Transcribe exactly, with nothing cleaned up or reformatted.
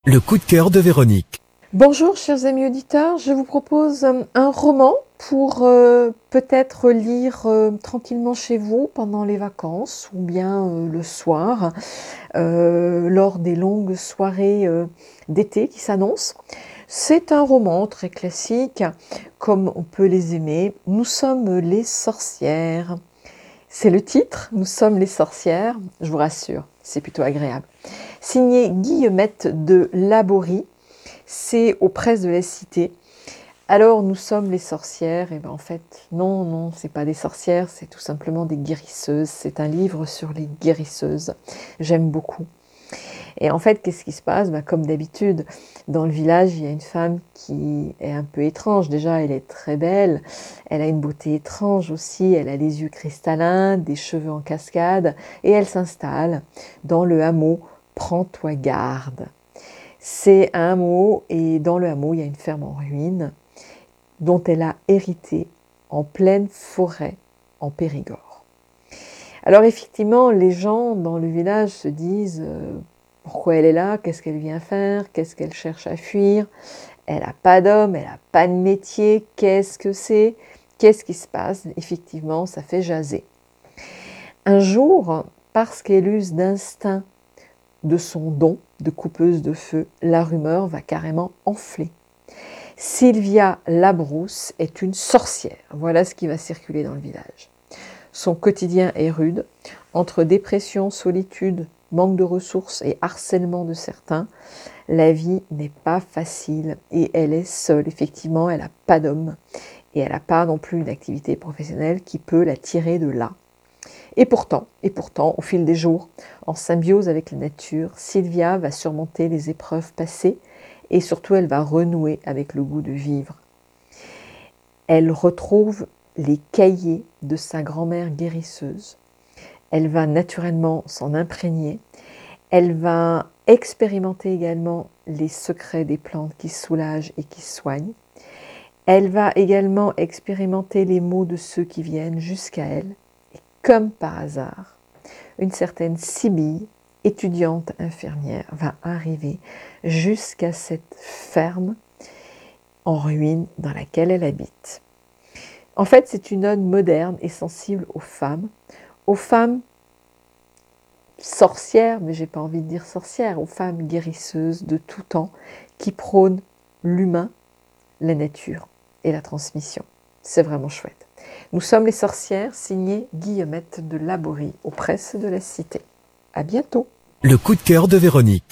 Le coup de cœur de Véronique. Bonjour chers amis auditeurs, je vous propose euh, un roman pour euh, peut-être lire euh, tranquillement chez vous pendant les vacances ou bien euh, le soir euh, lors des longues soirées euh, d'été qui s'annoncent. C'est un roman très classique comme on peut les aimer. Nous sommes les sorcières. C'est le titre, Nous sommes les sorcières, je vous rassure, c'est plutôt agréable. Signé Guillemette de Laborie. C'est aux presses de la Cité. Alors nous sommes les sorcières, et ben en fait non, non, c'est pas des sorcières, c'est tout simplement des guérisseuses. C'est un livre sur les guérisseuses. J'aime beaucoup. Et en fait, qu'est-ce qui se passe? Ben, comme d'habitude, dans le village, il y a une femme qui est un peu étrange. Déjà, elle est très belle, elle a une beauté étrange aussi, elle a les yeux cristallins, des cheveux en cascade, et elle s'installe dans le hameau Prends-toi garde. C'est un hameau et dans le hameau, il y a une ferme en ruine dont elle a hérité en pleine forêt en Périgord. Alors effectivement, les gens dans le village se disent euh, pourquoi elle est là, qu'est-ce qu'elle vient faire, qu'est-ce qu'elle cherche à fuir, elle n'a pas d'homme, elle n'a pas de métier, qu'est-ce que c'est, qu'est-ce qui se passe? Effectivement, ça fait jaser. Un jour, parce qu'elle use d'instinct de son don de coupeuse de feu, la rumeur va carrément enfler. Sylvia Labrousse est une sorcière. Voilà ce qui va circuler dans le village. Son quotidien est rude. Entre dépression, solitude, manque de ressources et harcèlement de certains, la vie n'est pas facile et elle est seule. Effectivement, elle n'a pas d'homme et elle n'a pas non plus une activité professionnelle qui peut la tirer de là. Et pourtant, et pourtant, au fil des jours, en symbiose avec la nature, Sylvia va surmonter les épreuves passées et surtout elle va renouer avec le goût de vivre. Elle retrouve les cahiers de sa grand-mère guérisseuse. Elle va naturellement s'en imprégner. Elle va expérimenter également les secrets des plantes qui soulagent et qui soignent. Elle va également expérimenter les maux de ceux qui viennent jusqu'à elle. Comme par hasard, une certaine Sibylle, étudiante infirmière, va arriver jusqu'à cette ferme en ruine dans laquelle elle habite. En fait, c'est une ode moderne et sensible aux femmes, aux femmes sorcières, mais j'ai pas envie de dire sorcières, aux femmes guérisseuses de tout temps qui prônent l'humain, la nature et la transmission. C'est vraiment chouette. Nous sommes les sorcières, signé Guillemette de Laborie, aux presses de la Cité. À bientôt. Le coup de cœur de Véronique.